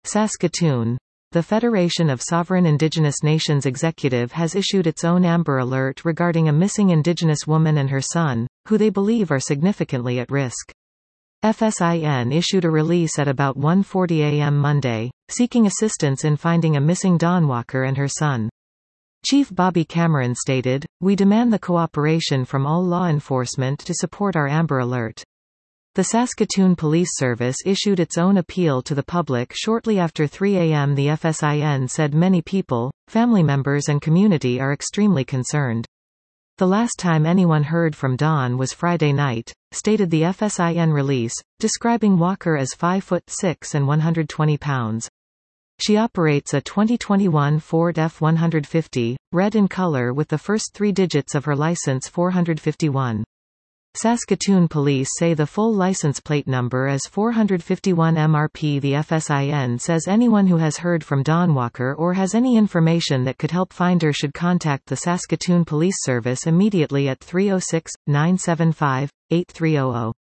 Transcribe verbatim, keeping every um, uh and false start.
Saskatoon. The Federation of Sovereign Indigenous Nations Executive has issued its own Amber Alert regarding a missing Indigenous woman and her son, who they believe are significantly at risk. F S I N issued a release at about one forty a m Monday, seeking assistance in finding a missing Dawn Walker and her son. Chief Bobby Cameron stated, "We demand the cooperation from all law enforcement to support our Amber Alert." The Saskatoon Police Service issued its own appeal to the public shortly after three a m The F S I N said many people, family members and community are extremely concerned. The last time anyone heard from Dawn was Friday night, stated the F S I N release, describing Walker as five foot six and one hundred twenty pounds. She operates a twenty twenty-one Ford F one fifty, red in color with the first three digits of her license four fifty-one. Saskatoon police say the full license plate number is four fifty-one M R P. The F S I N says anyone who has heard from Dawn Walker or has any information that could help find her should contact the Saskatoon Police Service immediately at three oh six, nine seven five, eight three zero zero.